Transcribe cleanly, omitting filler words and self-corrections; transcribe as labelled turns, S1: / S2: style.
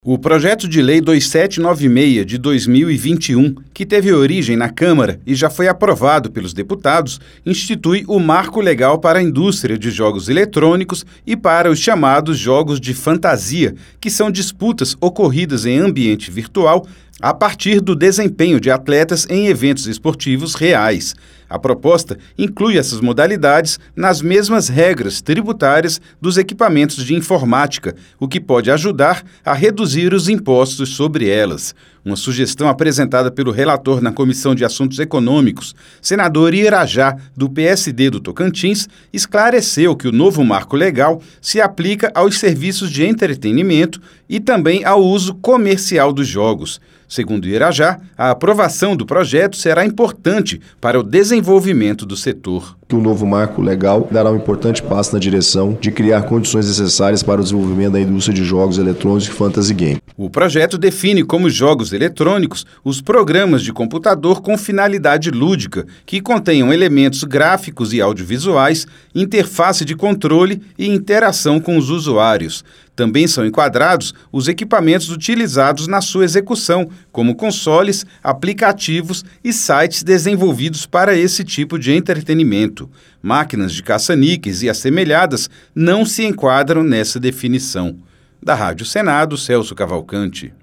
S1: O projeto de lei 2796 de 2021, que teve origem na Câmara e já foi aprovado pelos deputados, institui o marco legal para a indústria de jogos eletrônicos e para os chamados jogos de fantasia, que são disputas ocorridas em ambiente virtual a partir do desempenho de atletas em eventos esportivos reais. A proposta inclui essas modalidades nas mesmas regras tributárias dos equipamentos de informática, o que pode ajudar a reduzir os impostos sobre elas. Uma sugestão apresentada pelo relator na Comissão de Assuntos Econômicos, senador Irajá, do PSD do Tocantins, esclareceu que o novo marco legal se aplica aos serviços de entretenimento e também ao uso comercial dos jogos. Segundo Irajá, a aprovação do projeto será importante para o desenvolvimento do setor.
S2: O novo marco legal dará um importante passo na direção de criar condições necessárias para o desenvolvimento da indústria de jogos eletrônicos e fantasy game.
S1: O projeto define como jogos eletrônicos os programas de computador com finalidade lúdica, que contenham elementos gráficos e audiovisuais, interface de controle e interação com os usuários. Também são enquadrados os equipamentos utilizados na sua execução, como consoles, aplicativos e sites desenvolvidos para esse tipo de entretenimento. Máquinas de caça-níqueis e assemelhadas não se enquadram nessa definição. Da Rádio Senado, Celso Cavalcante.